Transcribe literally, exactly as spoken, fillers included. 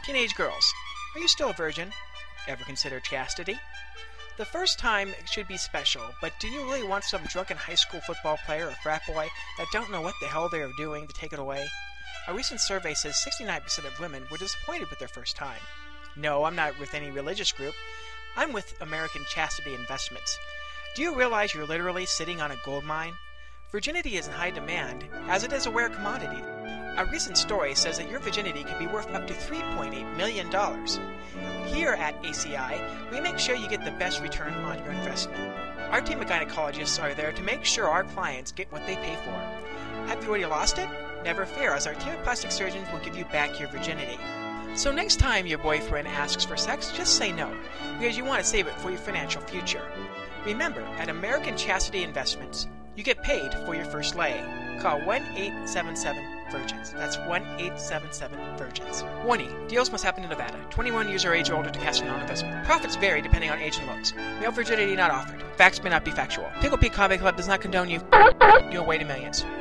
Teenage girls, are you still a virgin? Ever consider chastity? The first time should be special, but do you really want some drunken high school football player or frat boy that don't know what the hell they are doing to take it away? A recent survey says sixty-nine percent of women were disappointed with their first time. No, I'm not with any religious group. I'm with American Chastity Investments. Do you realize you're literally sitting on a gold mine? Virginity is in high demand, as it is a rare commodity. A recent story says that your virginity could be worth up to three point eight million dollars. Here at A C I, we make sure you get the best return on your investment. Our team of gynecologists are there to make sure our clients get what they pay for. Have you already lost it? Never fear, as our team of plastic surgeons will give you back your virginity. So next time your boyfriend asks for sex, just say no, because you want to save it for your financial future. Remember, at American Chastity Investments, you get paid for your first lay. Call one eight seven seven virgins. That's one eight seven seven virgins. Warning, deals must happen in Nevada. twenty-one years or age or older to cast a non-investment. Profits vary depending on age and looks. Male virginity not offered. Facts may not be factual. Pickle Pete Comedy Club does not condone you your way to millions.